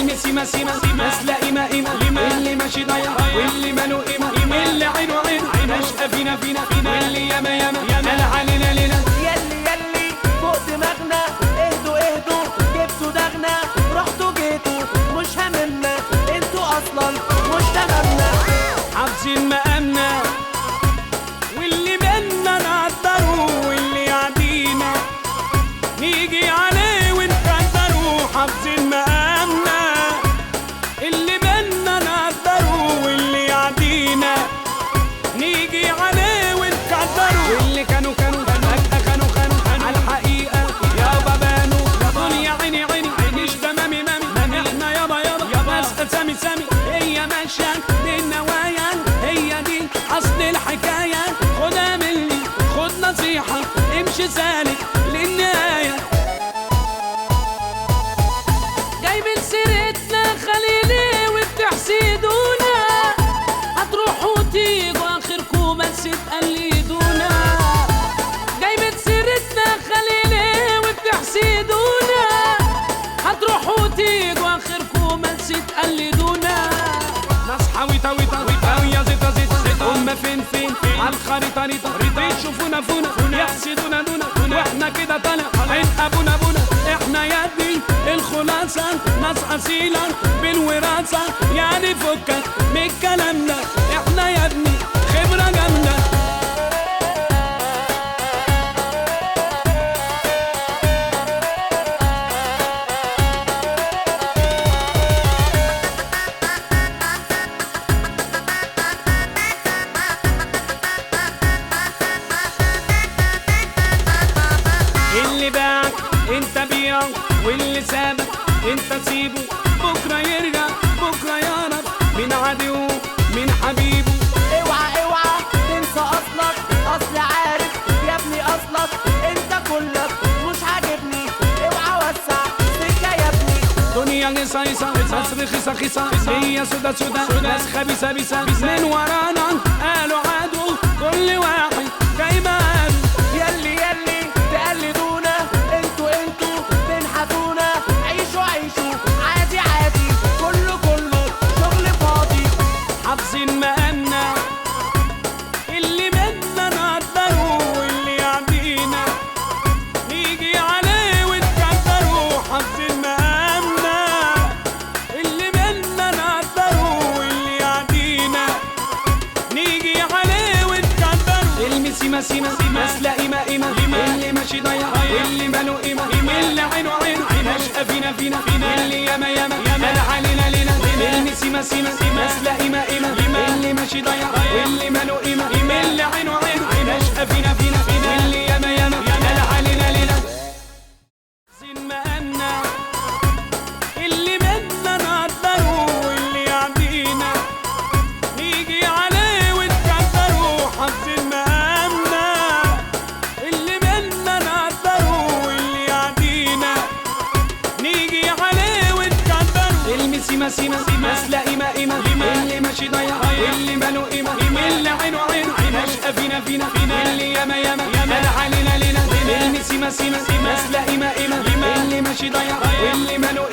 المسيمة سيمة ناس لا قيمة قيمة، اللي ماشي ضيع واللي ماله قيمة، اللي عينه عين نشقى فينا واللي ياما ياما قال علينا لينا. يلي فوق دماغنا، اهدوا جبتوا دغنا، رحتوا جيتوا مش هممنا، انتوا اصلا مش تمامنا، حافظين مقامنا واللي بينا نقدره، واللي يعدينا نيجي عليه ونقدره. حافظين مقامنا اللي بينا نقدره، واللي يعدينا نيجي عليه ونقدره. واللي كانوا فجأة كانوا على الحقيقة يابا بانوا، دنيا عيني مش تمامي احنا يابا ناس سامي هي ماشية بالنوايا، هي دي أصل الحكاية. خدها مني خد نصيحة، امشي سالك للنهاية. جايبين سيرتنا خليلي وبتحسدونا، هتروحوا تيجوا آخركم بس تقلدونا. جايبين سيرتنا خليلي وبتحسدونا، هتروحوا تيجوا آخركم بس تقلدونا. ناس حويطة ويا زيطة هما فين عالخريطة بيشوفونا فونا يحسدونا دونا، واحنا كده طالع عين ابونا احنا يا ابني الخلاصة ناس أصيلة بالوراثة، يعني فكك من الكلام ده احنا يا ابني خبرة جامدة. اللي باعك انت بيعه، واللي سابك انت سيبه، بكره يرجع بكره يعرف من عدوه من حبيبه. اوعى تنسى اصلك، اصل عارف يا ابني اصلك، انت كلك مش عاجبني، اوعى وسع سكه يا ابني. دنيا قصيصة ناس رخيصة هي سودا ناس خبيثة من ورانا قالوا عدو، كل واحد جاي مقاله. يلي تقلدونا، انتوا تنحتونا، عيشوا عادي، كله شغل فاضي. حافظين مقامنا اللي بدنا نقدره، واللي يعدينا نيجي عليه ونقدره. حافظين مقامنا اللي بدنا نقدره، واللي يعدينا نيجي عليه ونقدره. المسيمة سيمة ناس لا قيمة اللي ماشي ضيع واللي ماله قيمة، اللي عينه نشقى فينا واللي ياما قال علينا لينا. المسيمة ناس لا قيمة اللي ماشي ضيع واللي ماله قيمة، اللي عينه نشقى فينا واللي ياما قال علينا لينا. حافظين مقامنا اللي بدنا نقدره، واللي يعدينا نيجي عليه ونقدره. حافظين مقامنا اللي بدنا نقدره، واللي يعدينا نيجي عليه ونقدره. المسيمة ناس لا قيمة اللي ماشي ضيع واللي ماله قيمة، اللي عينه نشقى فينا واللي ياما قال علينا لينا. المسيمة ناس لا قيمة اللي ماشي ضيع واللي ماله